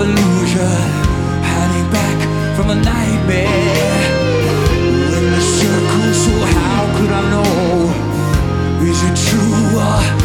illusion, hiding back from a nightmare. In the circle, so how could I know? Is it true?